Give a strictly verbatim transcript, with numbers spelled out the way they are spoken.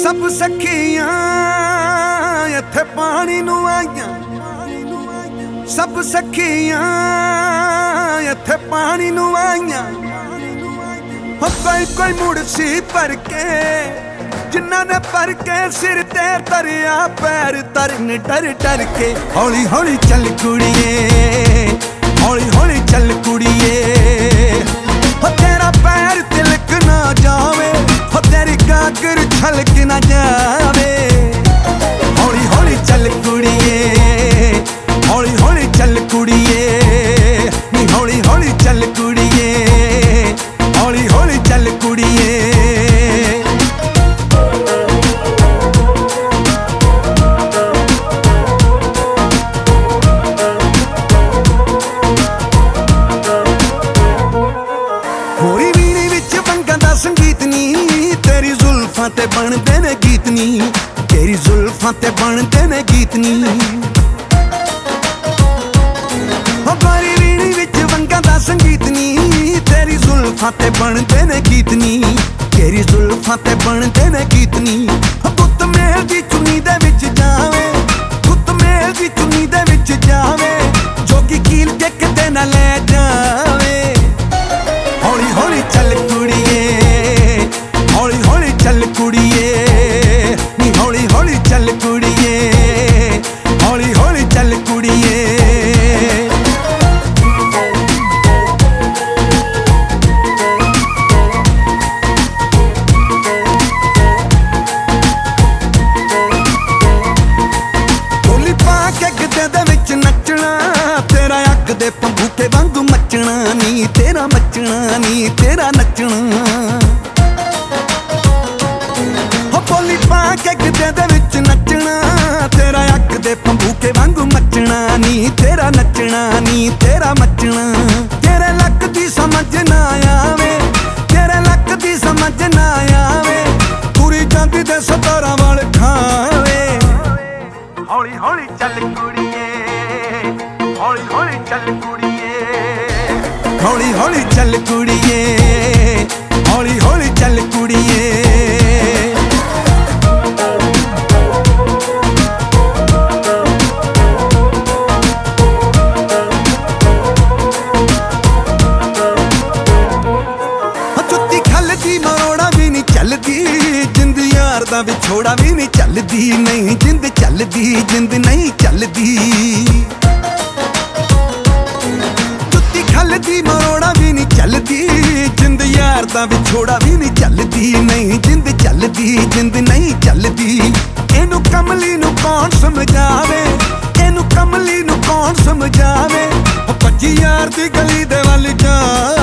सब सखियां इत्थे पानी नूं आईयां, सब सखियां इत्थे पानी नूं आईयां। हो कोई कोई मुड़सी भर के जिन्हां ने भर के सिर ते धरिया पैर धरन डर डर के। हौली हौली चल कुड़िए, हौली हौली चल कुड़िए, हो तेरा पैर तिलक ना जावे, हो तेरी गागर छलक ना जावे। हौली हौली चल कुड़िए, हौली हौली चल कुड़िए, नी हौली हौली चल कुड़िए, हौली हौली चल कुड़िए। होरी वीणी विच वंगां दा संगीत नी, तेरी जुल्फां ते बनदे ने गीत नी, तेरी जुल्फां ते बनदे ने गीत नी। हो गोरी वीणी विच वंगां दा संगीत नी, तेरी जुल्फां ते बनदे ने गीत नी, तेरी जुल्फां ते बनदे ने गीत नी। हो गुत्त मेल दी चुन्नी दे विच जावे, गुत्त मेल दी चुन्नी दे विच जावे, जोगी कील के किते ना ले जावे। हौली हौली चल कुड़िए, हौली हौली चल कुड़िए, नी हौली हौली चल कुड़िए, हौली हौली चल कुड़िए। ढोली पा के गिद्दे दे विच नचना, तेरा अग दे पंबूके वांगू मचना नी, तेरा मचना नी तेरा नचना। हो बोली पा के गिद्दे दे विच नचना, तेरा अग दे पंबूके वांगू मचना नी, तेरा नचना नी तेरा मचना। तेरे लक दी समझ ना आवे, तेरे लक दी समझ ना आवे, तुरी जांदी दे सतारा वाल खावे। हौली हौली चल कुड़िए, हौली हौली चल कुड़िए, हौली हौली चल कुड़िए, हौली हौली चल कुड़िए। जुत्ती खलदी मरोड़ा भी नहीं चलदी, जिंद यार दा विछोड़ा भी नहीं चलदी, नहीं जिंद चलदी जिंद नहीं चलदी। जुत्ती खलदी मरोड़ा भी नहीं चलदी, जिंद यार दा विछोड़ा भी नहीं चलदी, नहीं जिंद चलदी जिंद नहीं चलदी। इनू कमली नू कौन समझावे, इनू कमली नू कौन समझावे, भज्जी यार दी गली दे वल जा।